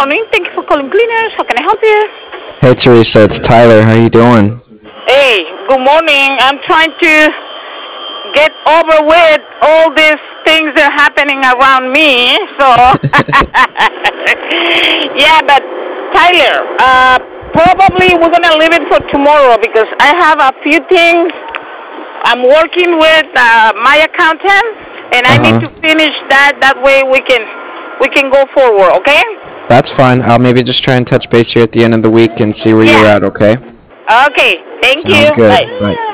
morning. Thank you for calling Cleaners. How can I help you? Hey Teresa, it's Tyler. How you doing? Hey, good morning. I'm trying to get over with all these things that are happening around me. So, yeah, but Tyler, probably we're gonna leave it for tomorrow because I have a few things I'm working with my accountant, and I need Uh-huh. to finish that. That way we can go forward. Okay? That's fine. I'll maybe just try and touch base here at the end of the week and see where you're Yeah. at, okay? Okay. Thank Sounds you. good. Bye. Bye.